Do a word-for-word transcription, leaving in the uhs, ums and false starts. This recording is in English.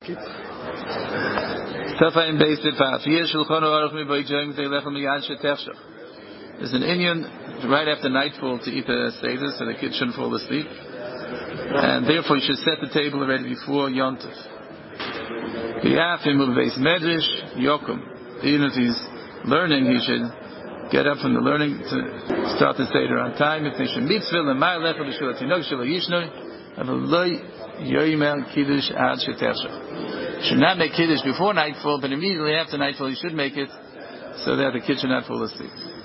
There's an Indian right after nightfall to eat a seder, so the kids shouldn't fall asleep, and therefore you should set the table already before Yontif. Even if he's learning, he should get up from the learning to start the seder on time. If they should mitzvah and ma'alecha b'shul atinok shelo yishnoi, have a loy yoyimel kiddush ad shetefshach. Should not make kiddush before nightfall, but immediately after nightfall you should make it, so that the kids should not fall asleep.